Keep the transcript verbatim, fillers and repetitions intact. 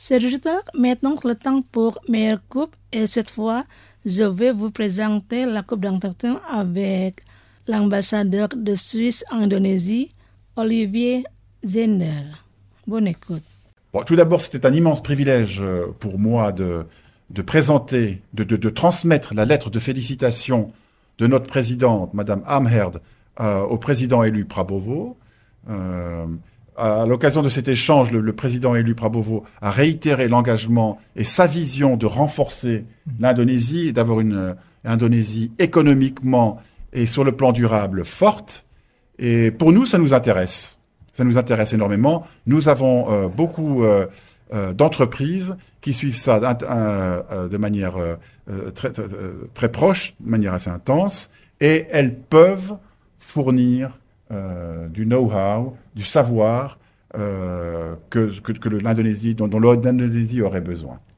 C'est maintenant le temps pour meilleure coupe et cette fois, je vais vous présenter la coupe d'entretien avec l'ambassadeur de Suisse en Indonésie, Olivier Zehnder. Bonne écoute. Bon, tout d'abord, c'était un immense privilège pour moi de, de présenter, de, de, de transmettre la lettre de félicitations de notre présidente, Madame Amherd, euh, au président élu Prabowo. Euh, à l'occasion de cet échange, le, le président élu Prabowo a réitéré l'engagement et sa vision de renforcer l'Indonésie et d'avoir une Indonésie économiquement et sur le plan durable forte. Et pour nous, ça nous intéresse. Ça nous intéresse énormément. Nous avons euh, beaucoup euh, euh, d'entreprises qui suivent ça euh, de manière euh, très, très, très proche, de manière assez intense, et elles peuvent fournir euh, du know-how, du savoir euh, que, que, que l'Indonésie, dont, dont l'Indonésie aurait besoin.